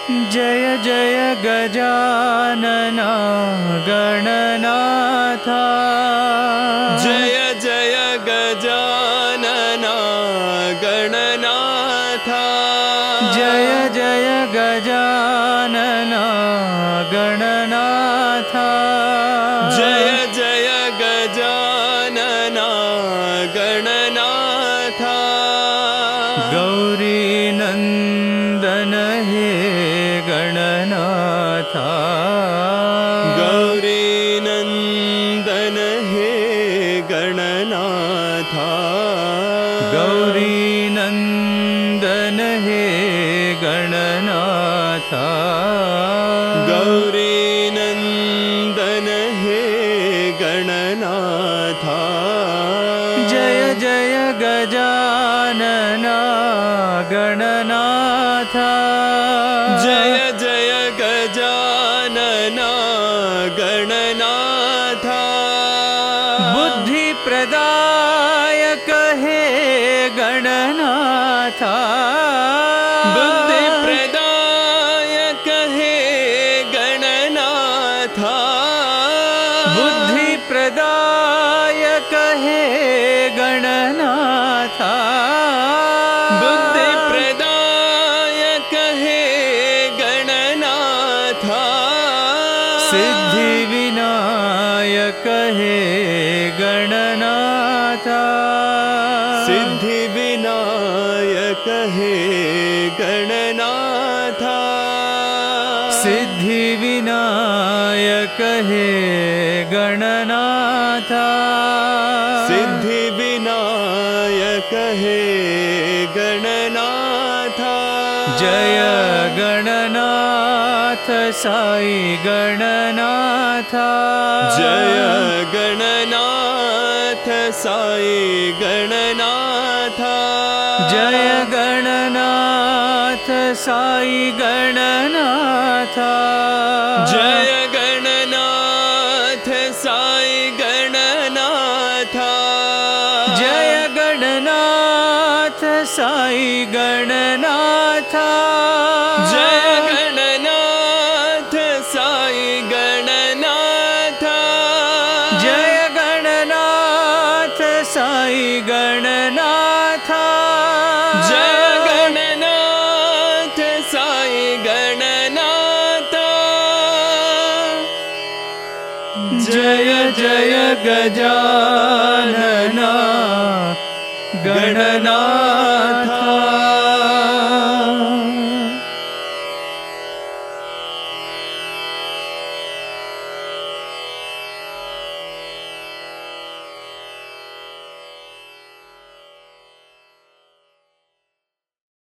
जय जय गजानना गणनाथा। जय जय गजानना गणनाथा। जय जय गजानना गणनाथा। जय जय गजानना गणनाथा। गौरी नंदन हे गणनाथा। गौरी नंदन हे गणनाथा। गौरी नंदन हे गणनाथा। गौरी नंदन हे गणनाथा। जय जय गजानना गणनाथा। जय जय गजानना गणनाथा। बुद्धि प्रदायक हे गणनाथा। बुद्धि प्रदायक हे गणनाथा। बुद्धि प्रदायक हे गणनाथा। बुद्धि प्रदायक हे गणनाथा। सिद्धि विनायक हे गणनाथा। सिद्धि विनायक हे गणनाथा। सिद्धि विनायक हे गणनाथा। सिद्धि विनायक हे गणनाथा। जय गणनाथ साई गणनाथा। जय गणनाथ साई गणनाथा। जय गणनाथ साई गणनाथा। जय गणनाथ साई गणनाथा। जय गणनाथ साई गणनाथा। जय गणनाथ साई गणनाथा। जय गणनाथ साई गणनाथा। जय गणनाथ साई गणनाथा। जय जय गजानना